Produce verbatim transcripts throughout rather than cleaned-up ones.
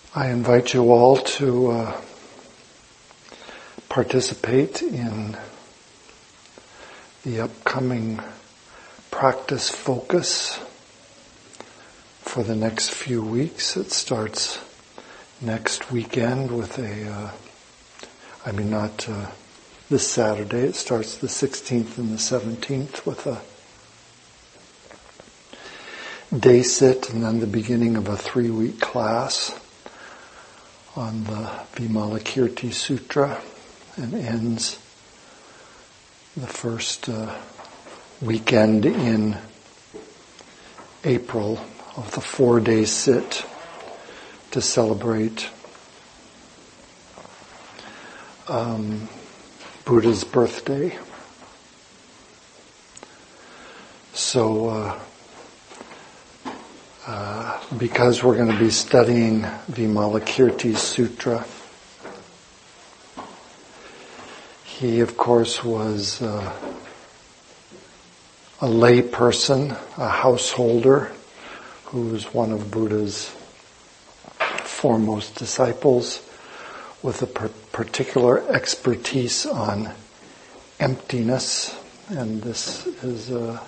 I invite you all to uh, participate in the upcoming practice focus for the next few weeks. It starts next weekend with a, uh, I mean not uh, this Saturday, it starts the sixteenth and the seventeenth with a day sit and then the beginning of a three-week class on the Vimalakirti Sutra, and ends the first uh, weekend in April of the four-day sit to celebrate um, Buddha's birthday. So, uh, uh, because we're going to be studying Vimalakirti Sutra, he, of course, was uh, a lay person, a householder, who was one of Buddha's foremost disciples, with a per- particular expertise on emptiness. And this is uh,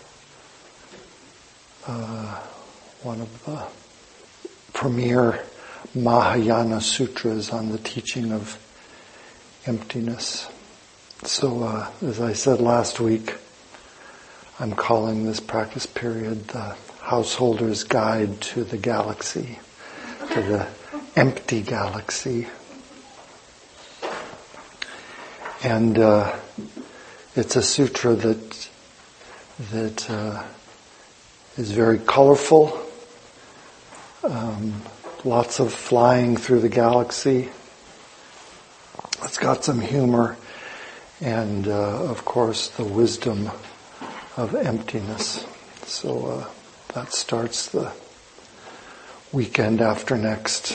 uh, one of the premier Mahayana sutras on the teaching of emptiness. So, uh, as I said last week, I'm calling this practice period the Householder's Guide to the Galaxy, to the empty galaxy. And uh, it's a sutra that that uh, is very colorful, um, lots of flying through the galaxy. It's got some humor. And, uh, of course, the wisdom of emptiness. So uh, that starts the weekend after next.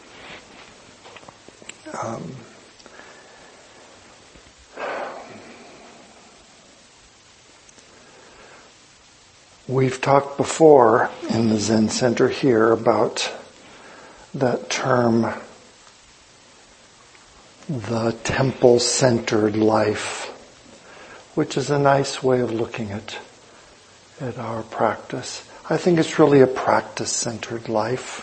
Um, we've talked before in the Zen Center here about that term, the temple-centered life, which is a nice way of looking at at our practice. I think it's really a practice-centered life.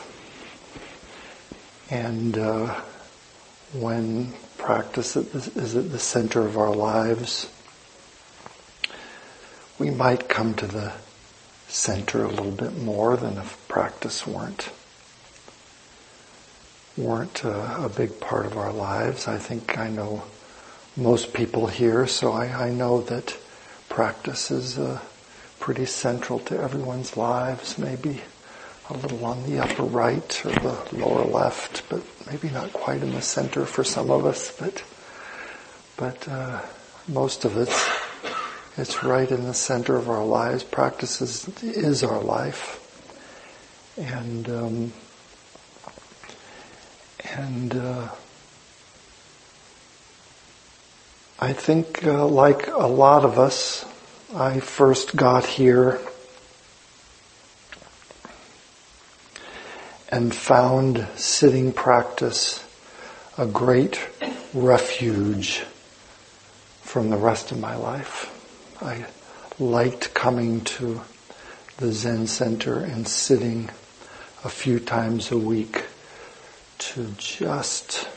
And uh, when practice is at the center of our lives, we might come to the center a little bit more than if practice weren't. weren't uh, a big part of our lives. I think I know most people here, so I, I know that practice is uh, pretty central to everyone's lives, maybe a little on the upper right or the lower left, but maybe not quite in the center for some of us, but but uh, most of it, it's right in the center of our lives. Practice is, is our life. And um, And uh, I think, uh, like a lot of us, I first got here and found sitting practice a great refuge from the rest of my life. I liked coming to the Zen Center and sitting a few times a week to just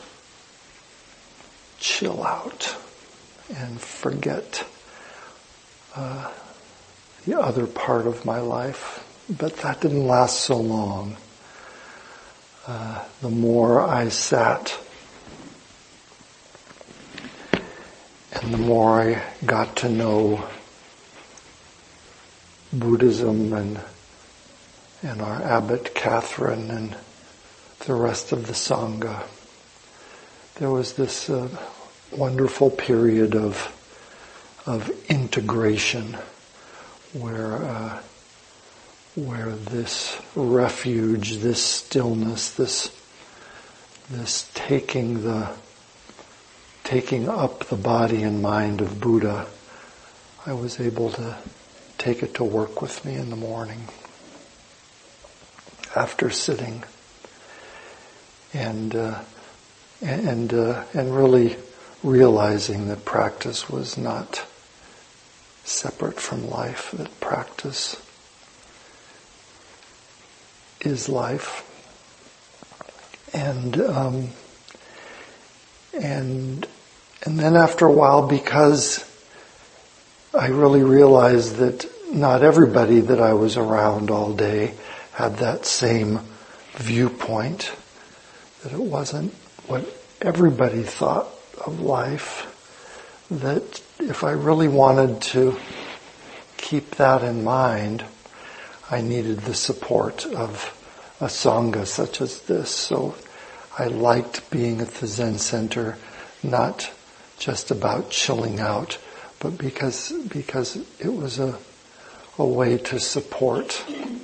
chill out and forget uh, the other part of my life. But that didn't last so long. Uh, the more I sat and the more I got to know Buddhism and and our abbot Catherine and the rest of the Sangha, there was this uh, wonderful period of of integration where uh, where this refuge, this stillness, this this taking the taking up the body and mind of Buddha, I was able to take it to work with me in the morning after sitting. and uh, and uh, and really realizing that practice was not separate from life, that practice is life. And um, and and then after a while, because I really realized that not everybody that I was around all day had that same viewpoint, that it wasn't what everybody thought of life, that if I really wanted to keep that in mind, I needed the support of a Sangha such as this. So I liked being at the Zen Center, not just about chilling out, but because because it was a a way to support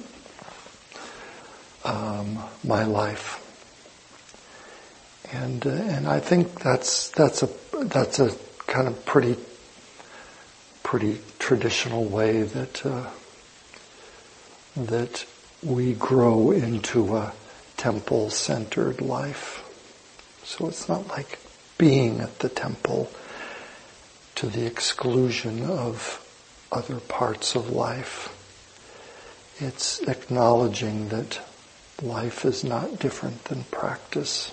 um, my life. And uh, and I think that's that's a that's a kind of pretty pretty traditional way that uh, that we grow into a temple-centered life. So it's not like being at the temple to the exclusion of other parts of life. It's acknowledging that life is not different than practice.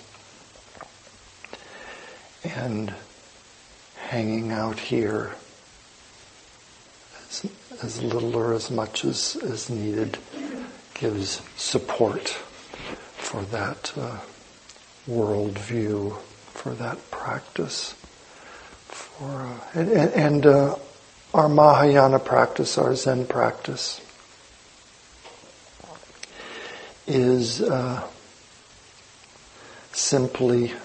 And hanging out here as, as little or as much as, as needed gives support for that uh, worldview, for that practice. For uh, and, and uh, our Mahayana practice, our Zen practice, is uh, simply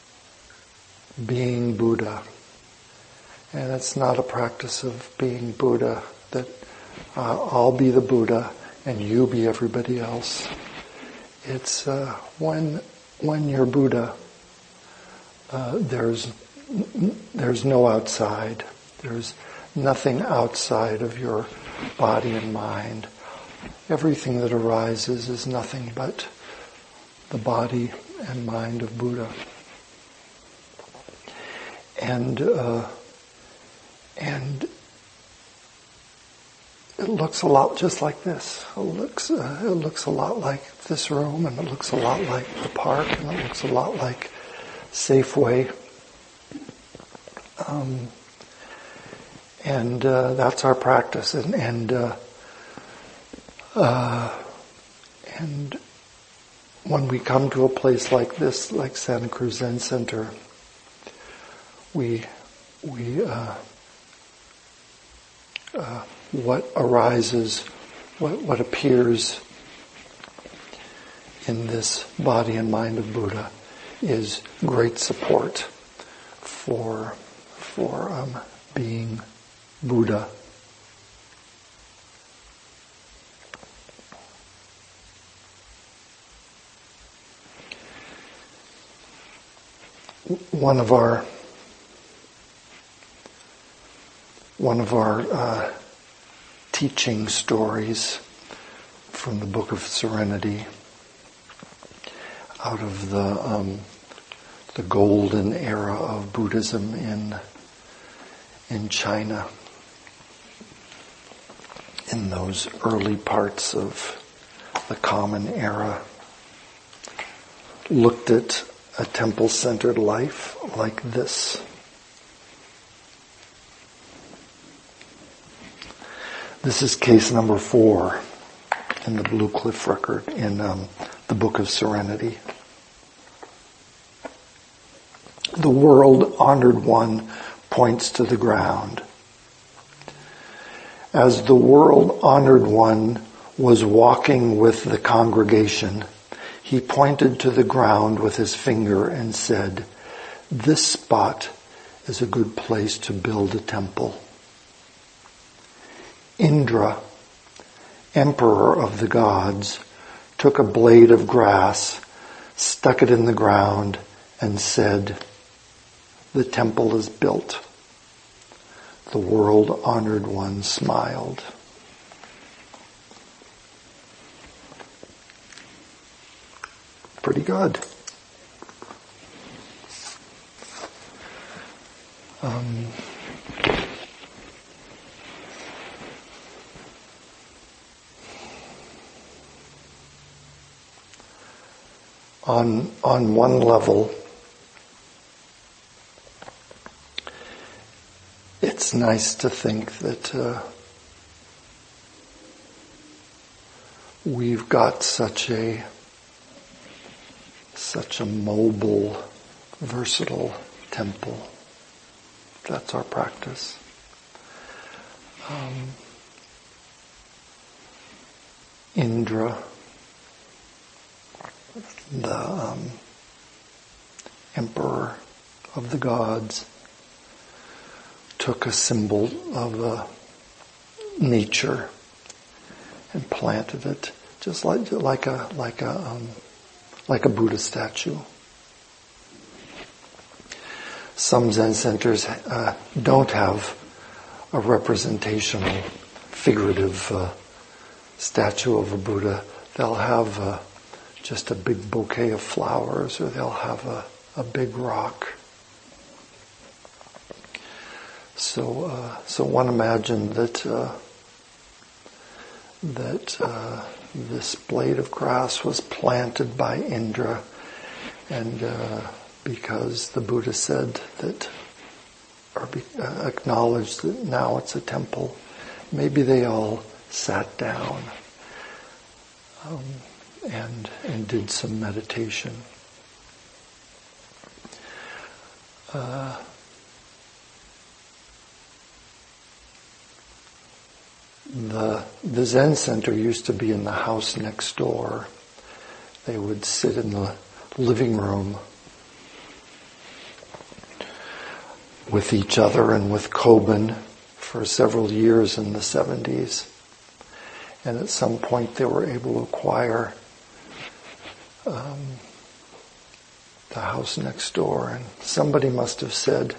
being Buddha. And it's not a practice of being Buddha, that uh, I'll be the Buddha and you be everybody else. It's uh, when when you're Buddha, uh, there's there's no outside. There's nothing outside of your body and mind. Everything that arises is nothing but the body and mind of Buddha. And uh, and it looks a lot just like this. It looks uh, it looks a lot like this room, and it looks a lot like the park, and it looks a lot like Safeway. Um, and uh, that's our practice, and and uh, uh, and when we come to a place like this, like Santa Cruz Zen Center, we we uh, uh, what arises, what what appears in this body and mind of Buddha is great support for for um, being Buddha. One of our one of our uh, teaching stories from the Book of Serenity, out of the um, the golden era of Buddhism in in China, in those early parts of the Common Era, looked at a temple-centered life like this. This is case number four in the Blue Cliff record in um, the Book of Serenity. The world-honored one points to the ground. As the world-honored one was walking with the congregation, he pointed to the ground with his finger and said, "This spot is a good place to build a temple." Indra, emperor of the gods, took a blade of grass, stuck it in the ground, and said, "The temple is built." The world-honored one smiled. Pretty good. Um, on on one level, it's nice to think that uh, we've got such a such a mobile, versatile temple. That's our practice. Um, Indra, the um, emperor of the gods, took a symbol of uh, nature and planted it, just like like a like a um, like a Buddha statue. Some Zen centers uh, don't have a representational, figurative uh, statue of a Buddha. They'll have uh, just a big bouquet of flowers, or they'll have a, a big rock. So, uh, so one imagined that uh, that uh, this blade of grass was planted by Indra, and uh, because the Buddha said that, or be, uh, acknowledged that now it's a temple, maybe they all sat down um, and and did some meditation. Uh, the the Zen center used to be in the house next door. They would sit in the living room with each other and with Kobun for several years in the seventies. And at some point they were able to acquire um, the house next door. And somebody must have said,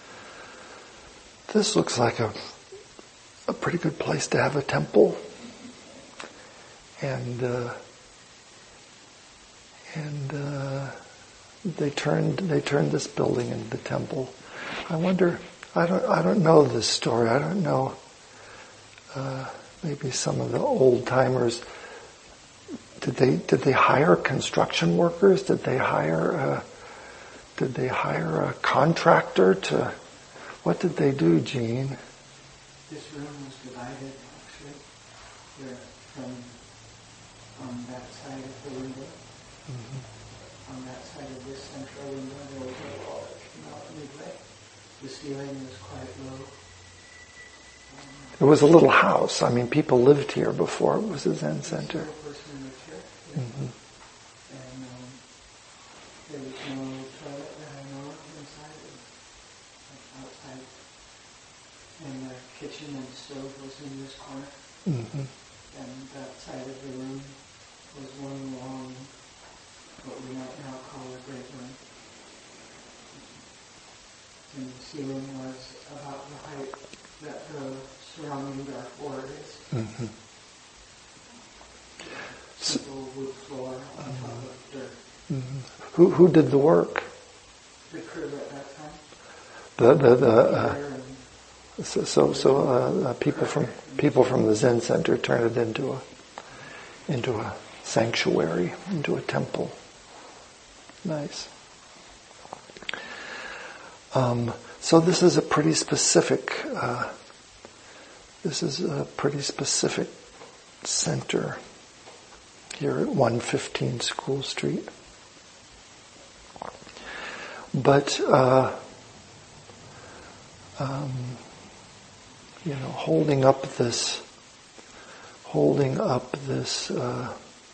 this looks like a, a pretty good place to have a temple. And uh, and uh, they turned they turned this building into the temple. I wonder, I don't, I don't know this story. I don't know, uh, maybe some of the old timers, did they, did they hire construction workers? Did they hire, uh, did they hire a contractor to, what did they do, Jean? This room was divided, actually, here from, on that side of the window. Mm-hmm. On that side of this central window, there was a wall that came out midway. The ceiling was quite low. Um, it was a little house. I mean, people lived here before it was a Zen center. A person lived here. Yeah. Mm-hmm. And um, there was no toilet that I know of inside. It was outside. And the kitchen and stove was in this corner. Mm-hmm. And that side of the room was one long, what we might now call a great room. And the ceiling was about the height that the surrounding dark board is. Mm-hmm. Simple wood floor on top of dirt. Mm-hmm. Who who did the work? The crew at that time. The the the. Uh, so so, so uh, uh, people from people from the Zen center turned it into a into a sanctuary, into a temple. Nice. Um, so this is a pretty specific, uh, this is a pretty specific center here at one fifteen School Street. But, uh, um, you know, holding up this, holding up this uh,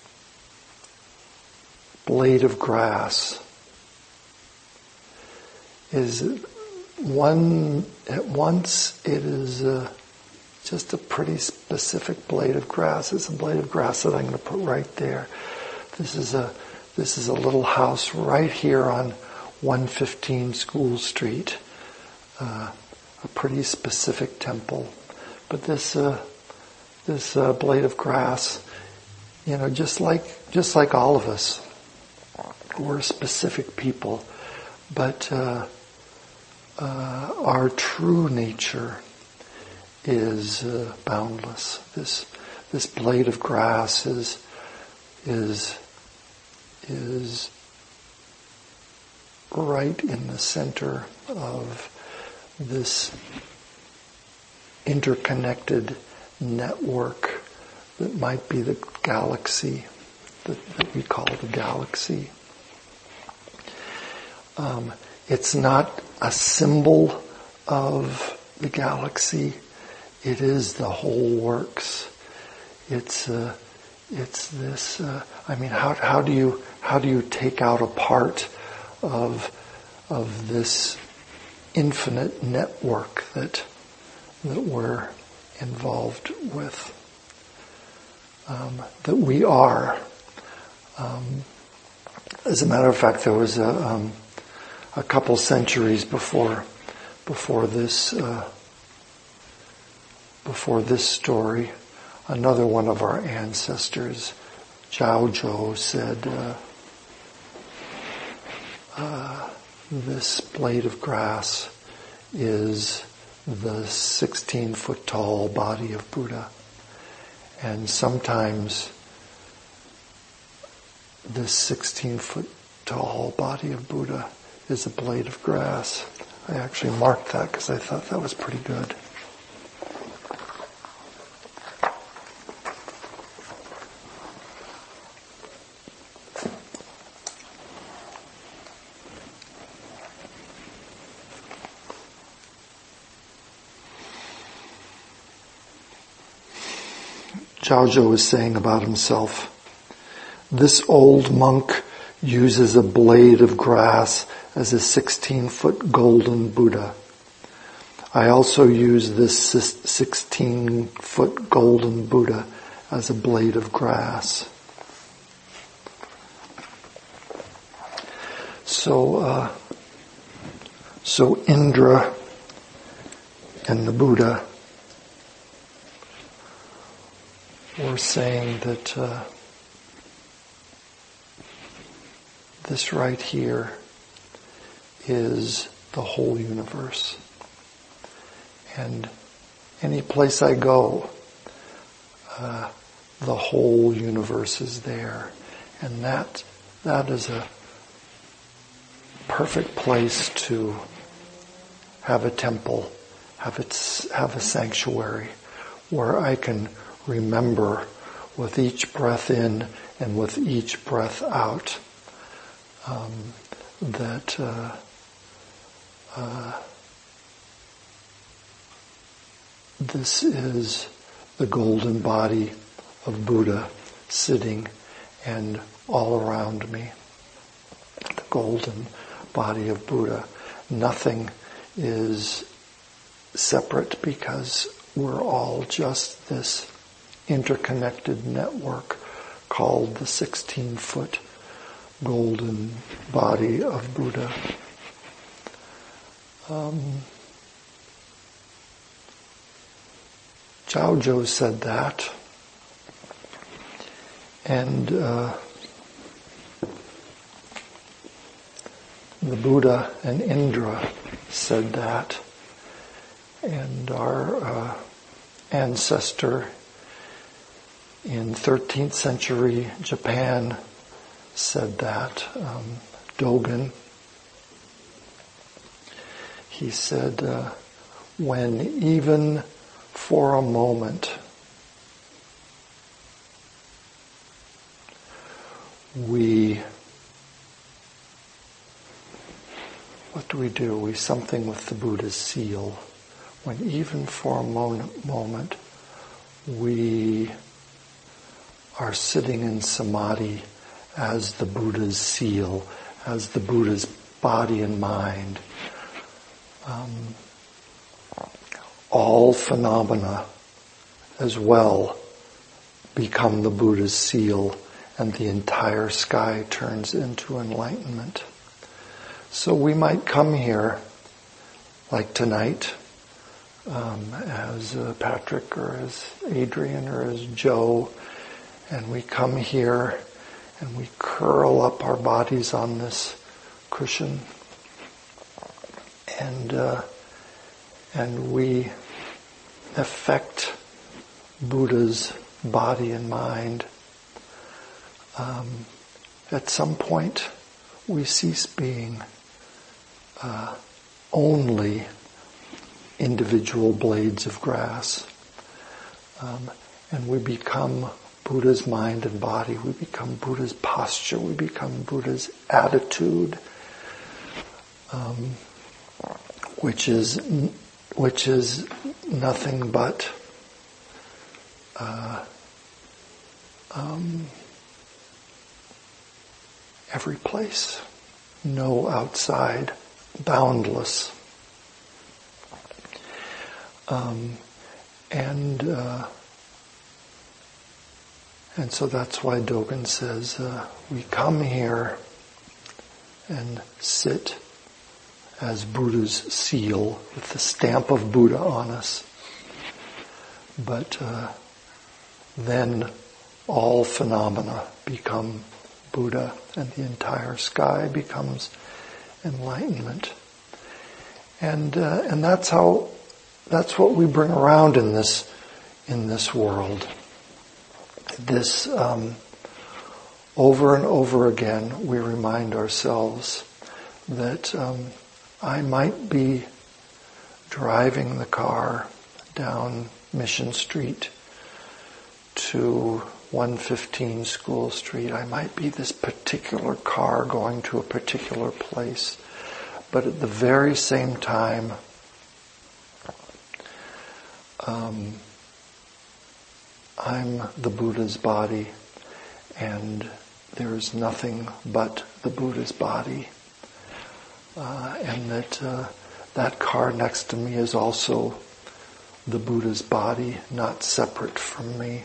blade of grass is one, at once it is uh, just a pretty specific blade of grass. It's a blade of grass that I'm going to put right there. This is a, this is a little house right here on one fifteen School Street. Uh, a pretty specific temple. But this, uh, this uh, blade of grass, you know, just like, just like all of us, we're specific people. But, uh, uh, our true nature is uh, boundless. This this blade of grass is is is right in the center of this interconnected network that might be the galaxy, that, that we call the galaxy. Um, it's not a symbol of the galaxy. It is the whole works. It's uh, it's this. Uh, I mean, how how do you how do you take out a part of of this infinite network that that we're involved with, um, that we are. Um, as a matter of fact, there was a, um, a couple centuries before before this uh, before this story, another one of our ancestors, Zhao Zhou, said, uh, uh, "This blade of grass is the sixteen foot tall body of Buddha." And sometimes this sixteen foot tall body of Buddha is a blade of grass. I actually marked that because I thought that was pretty good. Zhao Zhou was saying about himself, "This old monk uses a blade of grass as a sixteen foot golden Buddha. I also use this sixteen foot golden Buddha as a blade of grass." So, uh, so Indra and the Buddha were saying that uh, this right here is the whole universe. And any place I go, uh, the whole universe is there. And that that is a perfect place to have a temple, have it, have a sanctuary where I can remember with each breath in and with each breath out um, that uh, uh, this is the golden body of Buddha sitting and all around me. The golden body of Buddha. Nothing is separate because we're all just this interconnected network called the sixteen foot golden body of Buddha. Um, Zhao Zhou said that, and uh, the Buddha and Indra said that, and our uh, ancestor in thirteenth century Japan said that, um, Dogen. He said, uh, when even for a moment we, what do we do? We something with the Buddha's seal. When even for a moment, moment we are sitting in samadhi as the Buddha's seal, as the Buddha's body and mind, um, all phenomena as well become the Buddha's seal, and the entire sky turns into enlightenment. So we might come here, like tonight, um, as uh, Patrick or as Adrian or as Joe, and we come here and we curl up our bodies on this cushion, and uh, and we affect Buddha's body and mind, um, at some point we cease being uh, only individual blades of grass, um, and we become Buddha's mind and body. We become Buddha's posture. We become Buddha's attitude, um, which is which is nothing but uh, um, every place, no outside, boundless, um, and. Uh, And so that's why Dogen says, uh, we come here and sit as Buddha's seal with the stamp of Buddha on us. But uh, then all phenomena become Buddha and the entire sky becomes enlightenment. And uh, and that's how, that's what we bring around in this, in this world. This, um, over and over again, we remind ourselves that um, I might be driving the car down Mission Street to one fifteen School Street. I might be this particular car going to a particular place. But at the very same time, um, I'm the Buddha's body, and there is nothing but the Buddha's body. Uh, and that uh, that car next to me is also the Buddha's body, not separate from me.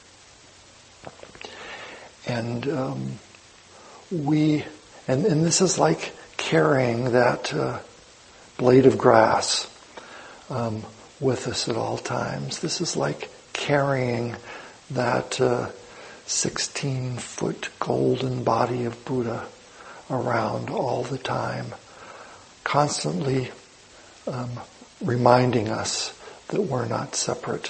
And um, we, and, and this is like carrying that uh, blade of grass um, with us at all times. This is like carrying that uh, sixteen-foot golden body of Buddha around all the time, constantly um, reminding us that we're not separate,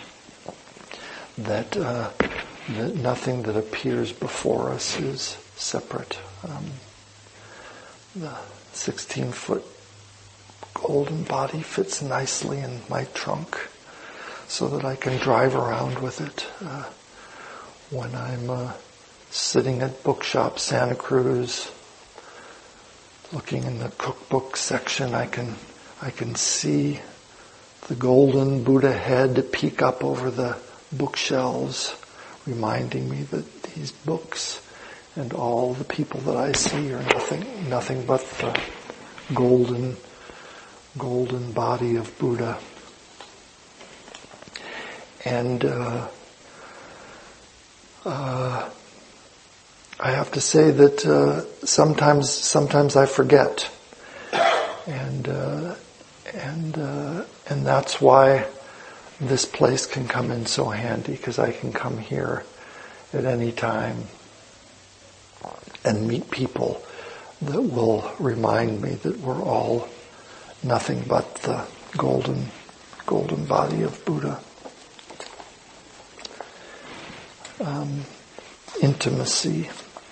that uh, that nothing that appears before us is separate. Um, the sixteen-foot golden body fits nicely in my trunk, so that I can drive around with it uh, when I'm uh, sitting at Bookshop Santa Cruz, looking in the cookbook section. I can I can see the golden Buddha head peek up over the bookshelves, reminding me that these books and all the people that I see are nothing nothing but the golden golden body of Buddha. And uh, uh, I have to say that uh, sometimes, sometimes I forget, and uh, and uh, and that's why this place can come in so handy, because I can come here at any time and meet people that will remind me that we're all nothing but the golden, golden body of Buddha. Um, intimacy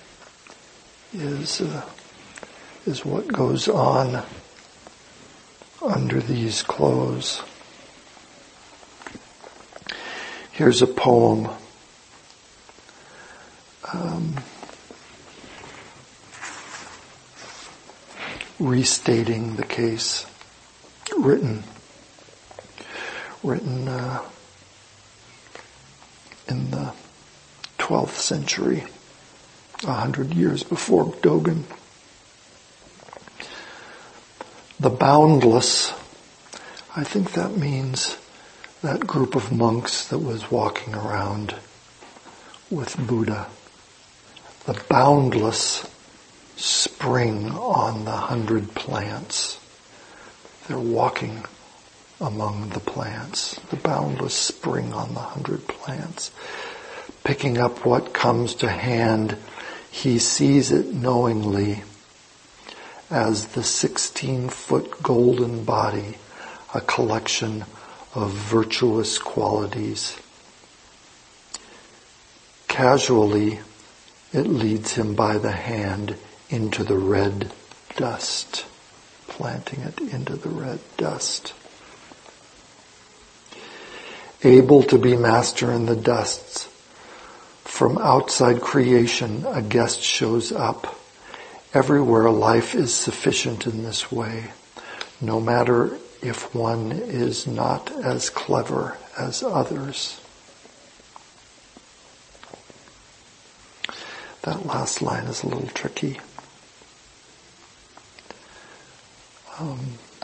is uh, is what goes on under these clothes. Here's a poem um, restating the case, written written uh, in the twelfth century, a hundred years before Dogen. The boundless, I think that means that group of monks that was walking around with Buddha. The boundless spring on the hundred plants. They're walking among the plants. The boundless spring on the hundred plants. Picking up what comes to hand, he sees it knowingly as the sixteen-foot golden body, a collection of virtuous qualities. Casually, it leads him by the hand into the red dust, planting it into the red dust. Able to be master in the dusts, from outside creation a guest shows up. Everywhere life is sufficient in this way, no matter if one is not as clever as others. That last line is a little tricky. Um,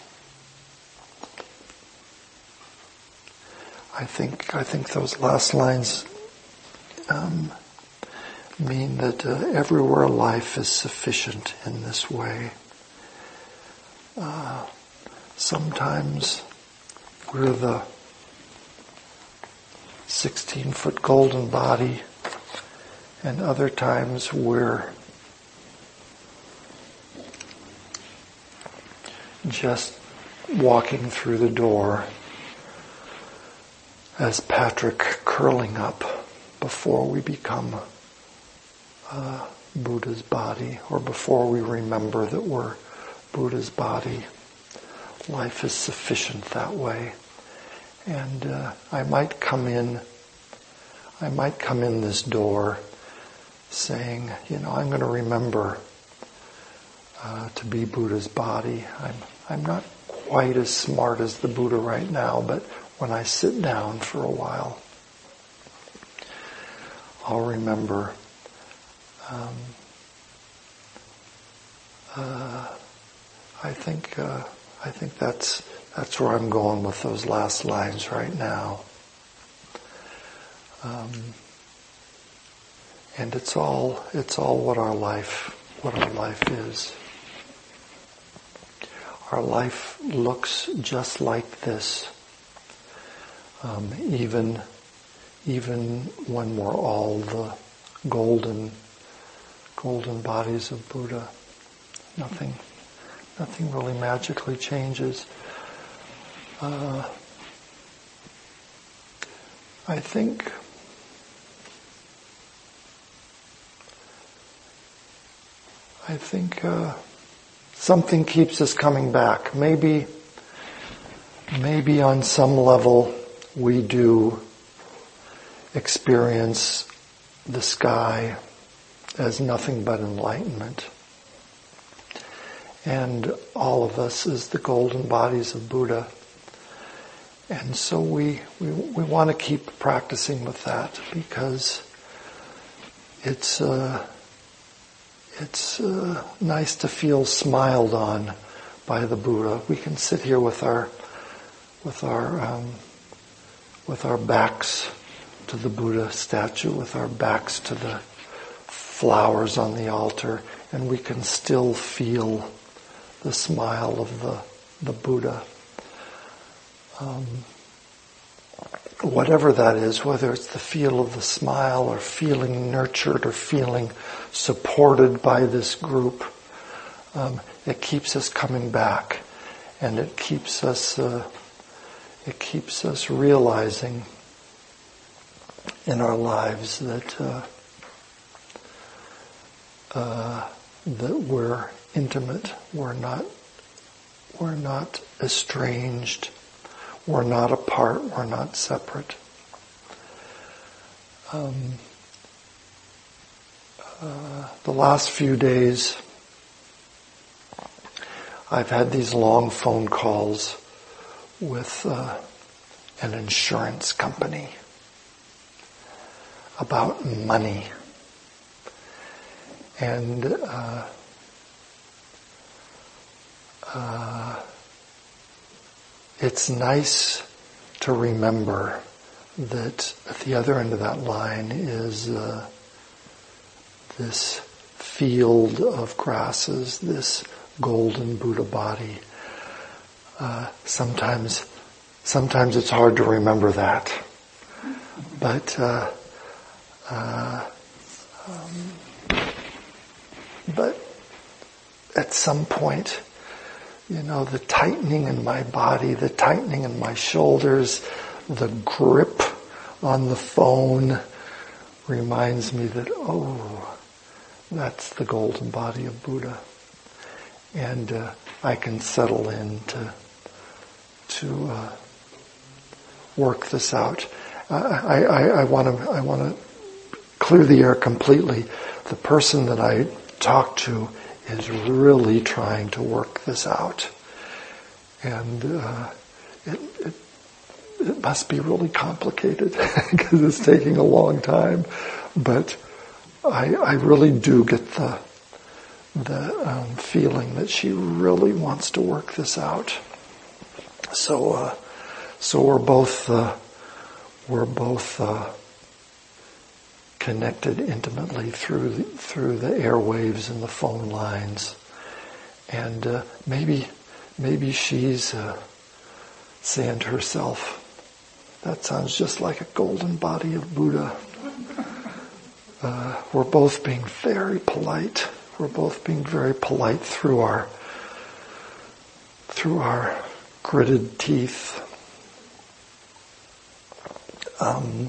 I think I think those last lines um, mean that uh, everywhere life is sufficient in this way. Uh, sometimes we're the sixteen-foot golden body, and other times we're just walking through the door as Patrick curling up before we become uh, Buddha's body, or before we remember that we're Buddha's body. Life is sufficient that way. And uh, I might come in, I might come in this door saying, you know, I'm going to remember uh, to be Buddha's body. I'm I'm not quite as smart as the Buddha right now, but when I sit down for a while, I'll remember um, uh, I think uh, I think that's that's where I'm going with those last lines right now. Um, and it's all it's all what our life what our life is. Our life looks just like this, um, even even when we're all the golden golden bodies of Buddha. Nothing nothing really magically changes. Uh, I think I think uh, something keeps us coming back. Maybe, maybe on some level we do experience the sky as nothing but enlightenment. And all of us as the golden bodies of Buddha. And so we, we, we want to keep practicing with that, because it's, uh, it's uh, nice to feel smiled on by the Buddha. We can sit here with our, with our, um, with our backs to the Buddha statue, with our backs to the flowers on the altar, and we can still feel the smile of the, the Buddha. Um, whatever that is, whether it's the feel of the smile, or feeling nurtured, or feeling supported by this group, um, it keeps us coming back, and it keeps us uh, it keeps us realizing in our lives that uh, uh, that we're intimate, we're not we're not estranged. We're not apart, we're not separate. Um, uh, the last few days, I've had these long phone calls with uh, an insurance company about money. And uh, uh, it's nice to remember that at the other end of that line is uh, this field of grasses, this golden Buddha body. Uh, sometimes, sometimes it's hard to remember that, but uh, uh, um, but at some point, you know, the tightening in my body, the tightening in my shoulders, the grip on the phone reminds me that, oh, that's the golden body of Buddha. And uh, I can settle in to, to uh, work this out. I, I, I want to I want to clear the air completely. The person that I talk to is really trying to work this out, and uh, it, it it must be really complicated because it's taking a long time. But I I really do get the the um, feeling that she really wants to work this out. So uh, so we're both. Uh, We're both uh, connected intimately through the, through the airwaves and the phone lines, and uh, maybe maybe she's uh, saying to herself, "That sounds just like a golden body of Buddha." Uh, we're both being very polite. We're both being very polite through our through our gritted teeth. Um,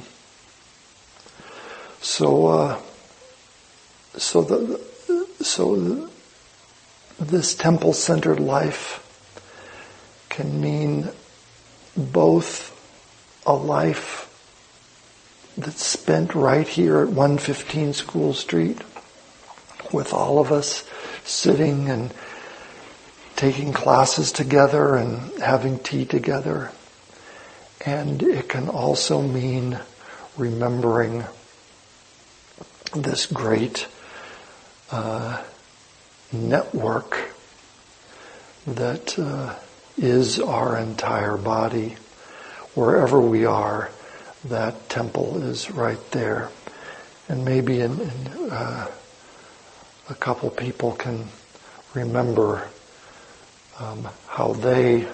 so, uh, so the, so the, this temple-centered life can mean both a life that's spent right here at one fifteen School Street with all of us sitting and taking classes together and having tea together. And it can also mean remembering this great uh, network that uh, is our entire body. Wherever we are, that temple is right there. And maybe in, in, uh, a couple people can remember um, how they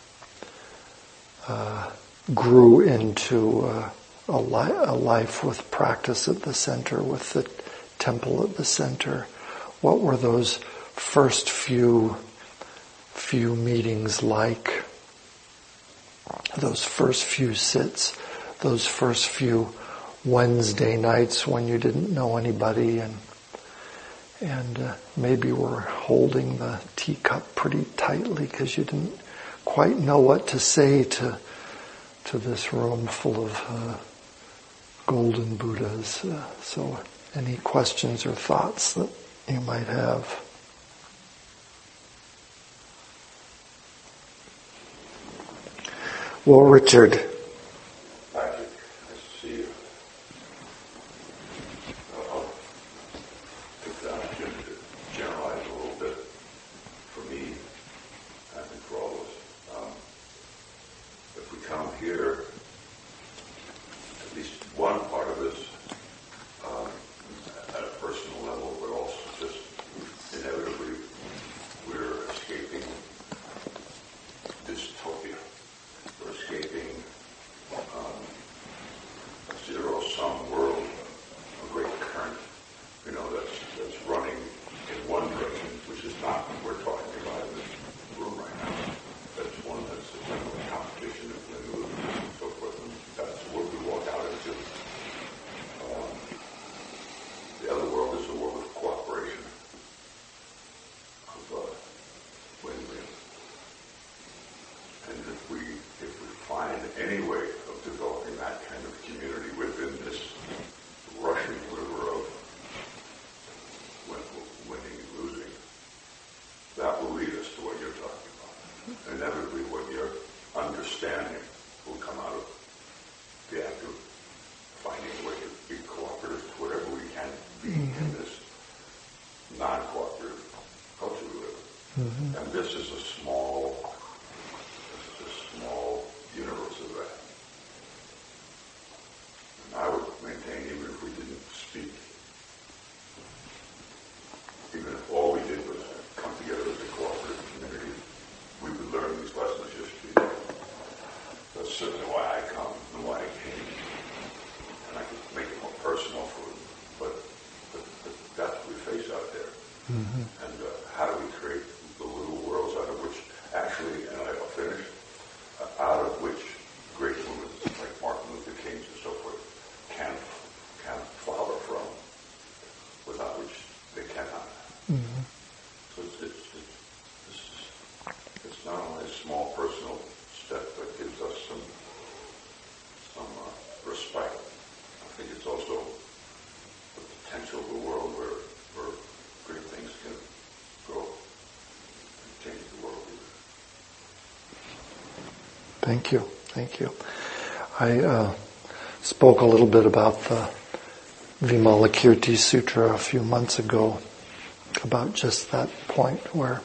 uh, grew into uh, a, li- a life with practice at the center, with the temple at the center. What were those first few few meetings like? Those first few sits, those first few Wednesday nights when you didn't know anybody, and and uh, maybe we're holding the teacup pretty tightly because you didn't quite know what to say to to this room full of uh, golden Buddhas. Uh, so any questions or thoughts that you might have? Well, Richard. Thank you. Nice to see you. I'll take the opportunity to generalize a little bit for me, I think for all of us. Um, if we come here, at least one part of this, um, at a personal level, but also just inevitably, we're escaping dystopia. We're escaping um, a zero-sum world, a great current, you know, that's that's running in one direction, which is not what we're talking about in this room right now. That's one that's a kind of a competition of language and so forth, and that's the world we walk out into. Um, the other world is a world of cooperation, of uh, win-win. And if we if we find any way of developing that kind of community within this rushing river of winning and losing, that will lead us to what you're talking about. Inevitably, what you're understanding will come out of the act of finding a way to be cooperative to whatever we can be in this non-cooperative culture we live in. Mm-hmm. And this is a small a small universe of that. And I would maintain, even if we didn't speak, even if all we did was come together as a cooperative community, we would learn these lessons just speaking. That's certainly why I come and why I came. And I could make it more personal for them. But, but, but that's what we face out there. Mm-hmm. And uh, how do we create potential of a world where, where great things can grow and change the world. Thank you. Thank you. I uh, spoke a little bit about the Vimalakirti Sutra a few months ago, about just that point where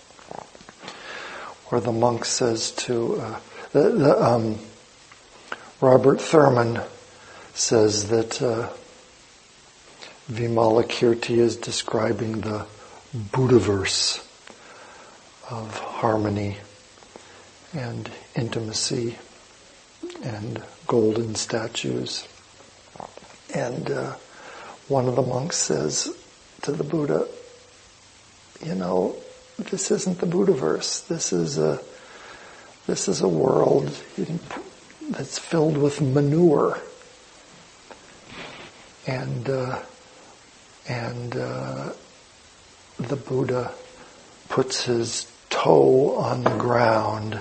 where the monk says to uh, the, the, um, Robert Thurman says that uh, Vimalakirti is describing the Buddhaverse of harmony and intimacy and golden statues. And uh, one of the monks says to the Buddha, you know, this isn't the Buddhaverse. This is a this is a world in, that's filled with manure. And uh, and uh, the Buddha puts his toe on the ground,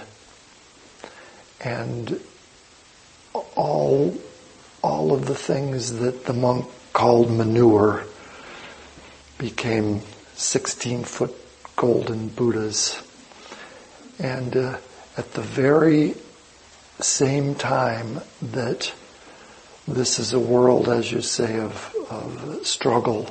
and all all of the things that the monk called manure became sixteen-foot golden Buddhas. And uh, at the very same time that this is a world, as you say, of, of struggle,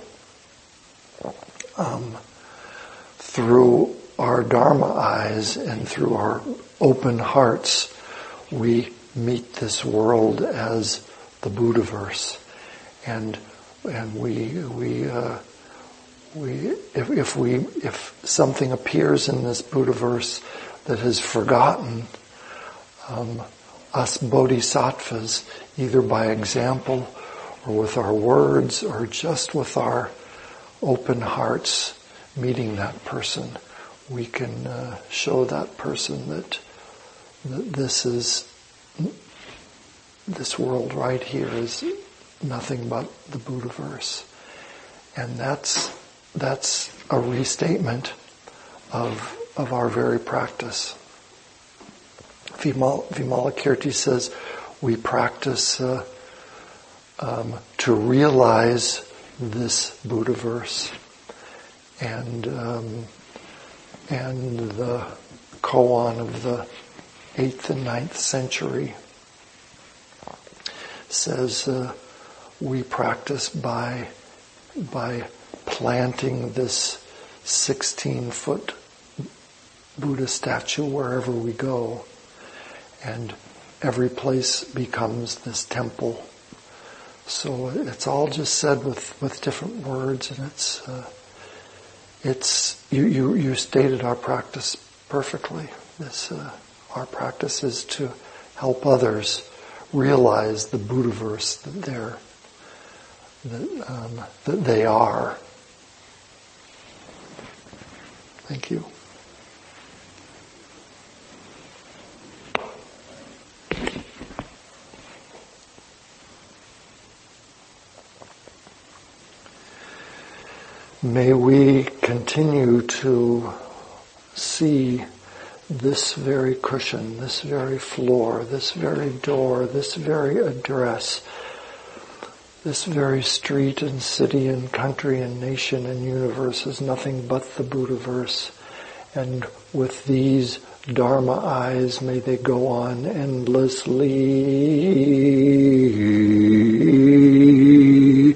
um, through our Dharma eyes and through our open hearts, we meet this world as the Buddhaverse, and and we we uh, we if, if we if something appears in this Buddhaverse that has forgotten um, us bodhisattvas, either by example or with our words or just with our open hearts, meeting that person, we can uh, show that person that, that this is this world right here is nothing but the Buddhaverse. And that's that's a restatement of of our very practice. Vimal, Vimalakirti says we practice uh, um, to realize this Buddhaverse. And um, and the koan of the eighth and ninth century says uh, we practice by by planting this sixteen-foot Buddha statue wherever we go, and every place becomes this temple. So it's all just said with, with different words, and it's uh, it's you, you you stated our practice perfectly. This uh, our practice is to help others realize the Buddhaverse that they're that um, that they are. Thank you. May we continue to see this very cushion, this very floor, this very door, this very address, this very street and city and country and nation and universe is nothing but the Buddhaverse. And with these Dharma eyes, may they go on endlessly.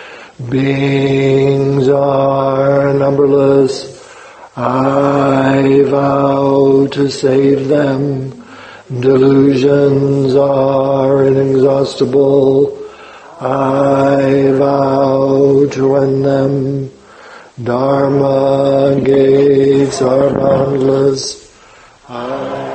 Beings are numberless. I vow to save them. Delusions are inexhaustible. I vow to end them. Dharma gates are boundless. I